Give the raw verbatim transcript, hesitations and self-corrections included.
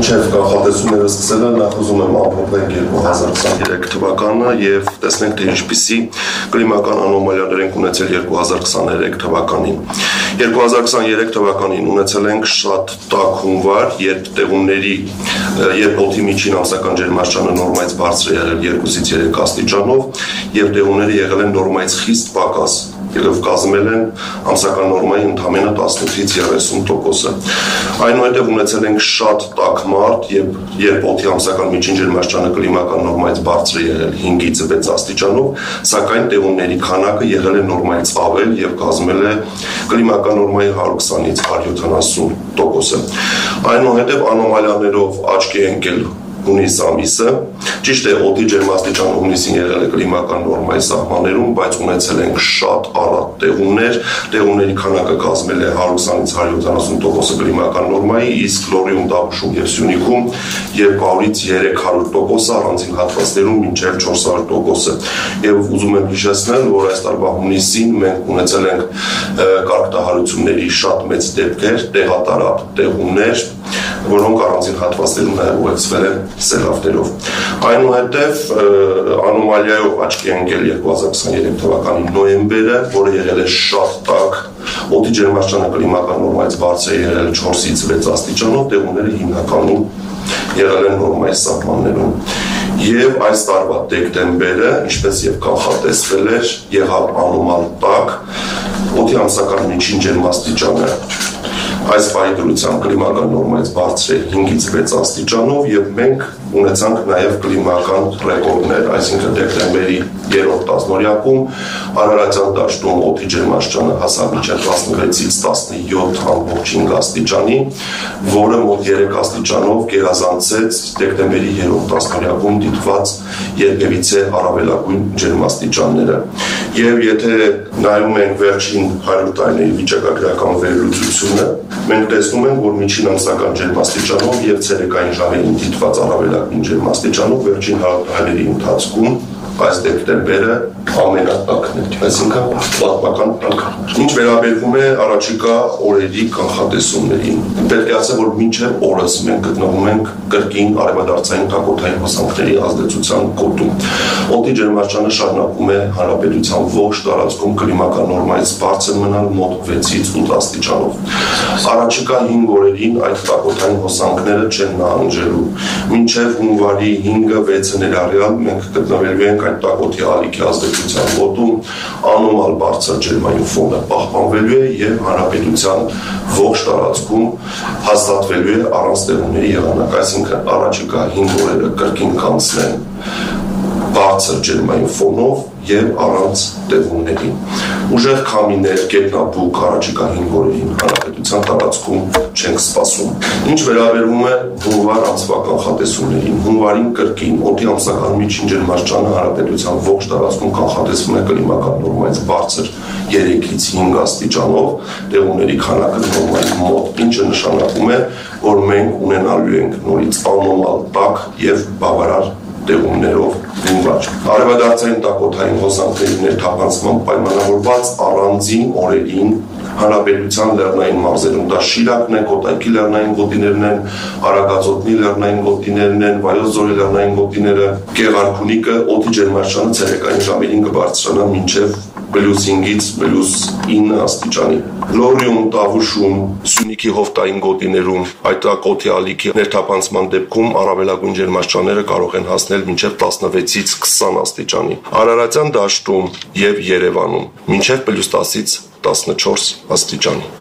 Մինչև կանխատեսումները սկսելը նախ ուզում եմ ամփոփենք երկու հազար քսաներեք թվականը եւ տեսնենք թե ինչպիսի կլիմական անոմալիաներ ենք ունեցել երկու հազար քսաներեք թվականին։ երկու հազար քսաներեք թվականին ունեցել ենք շատ տաք հունվար, երբ տեղումների երբ օդի միջին ամսական ջերմաստիճանը նորմայից բարձր է եղել երկուսից երեք աստիճանով եւ տեղումները եղել են նորմայից խիստ պակաս եւ կազմել են ամսական նորմայի ընդամենը տասնութից երեսուն տոկոսը։ Այնուհետև ունեցել ենք շատ տաք մարտ, երբ օդի ամսական միջին ջերմաստիճանը կլիմական նորմայից բարձր է եղել հինգից վեց աստիճանով, սակայն տեղումների քանակը եղել է նորմայից ավել եւ կազմել է կլիմական նորմայի հարյուր քսանից հարյուր յոթանասուն տոկոսը։ Այնուհետև անոմալիաներով աչքի է ընկել հունիս ամիսը, ճիշտ է օդի ջերմաստիճանը հունիսին եղել է կլիմական նորմայի սահմաններում, բայց ունեցել ենք շատ առատ տեղումներ, տեղումների քանակը կազմել է հարյուր քսանից հարյուր յոթանասուն տոկոսը կլիմական նորմայի, իսկ Լոռիում, Դավուշում եւ Սյունիքում երկու հարյուրից երեք հարյուր տոկոսը, առանձին հատվածներում մինչեւ չորս հարյուր տոկոսը։ Եվ ուզում եմ հիշեցնել, որ այս տարվա հունիսին մենք ունեցել ենք կարգտահարությունների շատ մեծ դեպքեր, տեղատարապ տեղումներ, որոնք առանձին հատվածներում նաև ուղեկցվել են սելավներով։ Այնուհետև անոմալիայով աչքի է ընկել երկու հազար քսաներեք թվականի նոյեմբերը, որը եղել է շատ տաք, օդի ջերմաստիճանը կլիմական նորմայից բարձր է եղել չորսից վեց աստիճանով, տեղումները հիմնականում եղել են նորմայի սահմաններում։ Եվ այս տարվա դեկտեմբերը, ինչպես եւ կանխատեսվել էր, եղավ անոմալ տաք, օդի ամսական միջին ջերմաստիճանը այս պահի դրությամբ կլիմական նորմայից բարձր է հինգից վեց աստիճանով եւ մենք ունեցանք նաեւ կլիմական ռեկորդներ, այսինքն դեկտեմբերի երրորդ տասնօրյակում Արարատյան դաշտում օդի ջերմաստիճանը հասավ մինչև տասնվեցից տասնյոթ ամբողջ հինգ աստիճանի, որը մոտ երեք աստիճանով գերազանցեց դեկտեմբերի երրորդ տասնօրյակում դիտված երկևիցե առավելագույն ջերմաստիճանները։ Եվ եթե նայում ենք վերջին հարյուր տարիների վիճակագրական վերլուծությունը, մենք տեսնում ենք, որ միջին ամսական ջերմաստիճանով եւ ցերեկային ժամերին դիտված առավելագույն ջերմաստիճանով վերջին հարյուր տարիների ընթացքում այս դեկտեմբերը ամենատակն է, այսինքն պատմական տակն։ Ինչ վերաբերվում է առաջիկա օրերի կանխատեսումներին, պետք է ասել, որ մինչև օրս մենք գտնվում ենք կրկին արևադարձային տակոթային հոսանքների ազդեցության գոտում։ Օդի ջերմաստիճանը շարունակում է հանրապետության ողջ տարածքում կլիմական նորմայից բարձր մնալ մոտ վեցից ութ աստիճանով։ Առաջիկա հինգ օրերին այդ տակոթային հոսանքները չեն նահանջելու։ Մինչև հունվարի հինգը վեցը ներառյալ մենք գտնվելու ենք այդ տակոթի ալիքի ազդեցության գոտում, անոմալ բարձր ջերմային ֆոնը պահպանվելու է եւ հանրապետության ողջ տարածքում հաստատվելու է առանց տեղումների եղանակ, այսինքն առաջիկա հինգ օրերը կրկին կանցնեն բարձր ջերմային ֆոնով եւ առանց տեղումների։ Ուժեղ քամիներ, գետնաբուք առաջիկա հինգ օրերին հանրապետության տարածքում չենք սպասում։ Ինչ վերաբերում է հունվար ամսվա կանխատեսումներին, հունվարին կրկին օդի ամսական միջին ջերմաստիճանը հանրապետության ողջ տարածքում կանխատեսվում է կլիմական նորմայից բարձր երեքից հինգ աստիճանով, տեղումների քանակը նորմայի մոտ, ինչը նշանակում է, որ մենք ունենալու ենք նորից անոմալ տաք եւ բավարար տեղումներով հունվար։ Արևադարձային տակոթային հոսանքների ներթափանցման պայմանավորված առանձին օրերին հանրապետության լեռնային մարզերում դա Շիրակն է, Կոտայքի լեռնային գոտիներն են, Արագածոտնի լեռնային գոտիներն են, Վայոց ձորի լեռնային գոտիները, Գեղարքունիքը, օդի ջերմաստիճանը ցերեկային ժամերին կբարձրանա մինչև պլյուս հինգից պլյուս ինը աստիճանի։ Լոռիում, Տավուշում, Սյունիքի հովտային գոտիներում այդ օդի ալիքի ներթափանցման դեպքում առավելագույն ջերմաստիճանները կարող են հասնել մինչև տասնվեցից քսան աստիճանի։ Արարատյան դաշտում եւ Երևանում մինչև պլյուս տասից տասնչորս աստիճանի։